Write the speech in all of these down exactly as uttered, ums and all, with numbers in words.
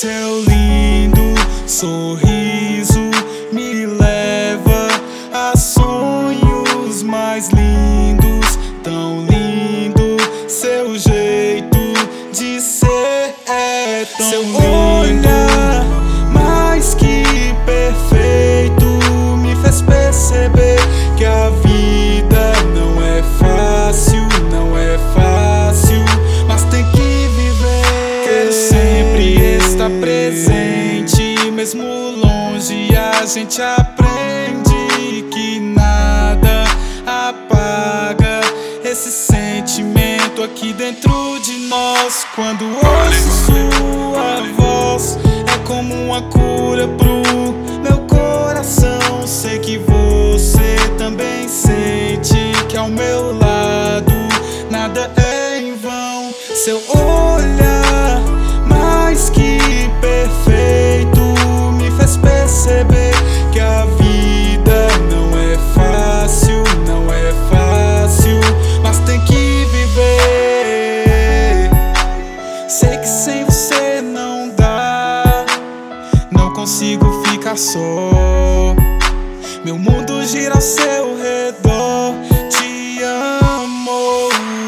Seu lindo sorriso me leva a sonhos mais lindos, tão lindo. Seu jeito de ser é tão Seu lindo. Olhar mais que perfeito me fez perceber que a vida não é fácil, não é fácil, mas tem que viver. Quero sempre estar presente, mesmo longe a gente aprende que nada apaga esse sentimento aqui dentro de nós. Quando ouço sua voz, é como uma cura pro meu coração. Sei que você também sente que ao meu lado nada é em vão. Seu olhar mais que perfeito me fez perceber que a vida não é fácil, não é fácil, mas tem que viver. Sei que sem você não dá, não consigo ficar só. Meu mundo gira ao seu redor, te amo.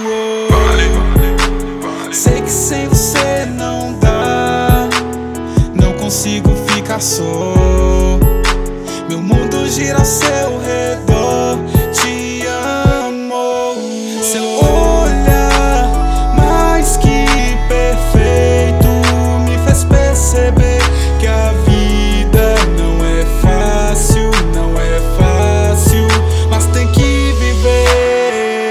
Sei que sem você não dá, não consigo ficar só. Meu mundo gira ao seu redor, te amo. Seu olhar mais que perfeito me fez perceber que a vida não é fácil, não é fácil, mas tem que viver.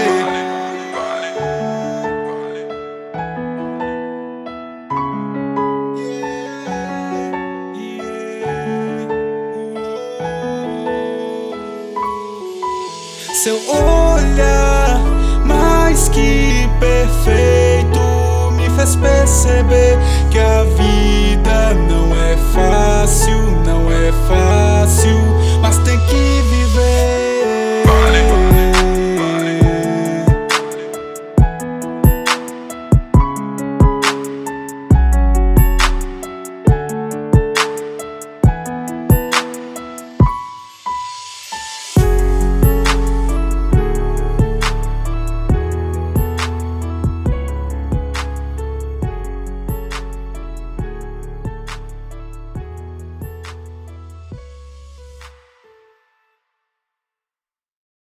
Seu olhar mais que perfeito me fez perceber que a vida não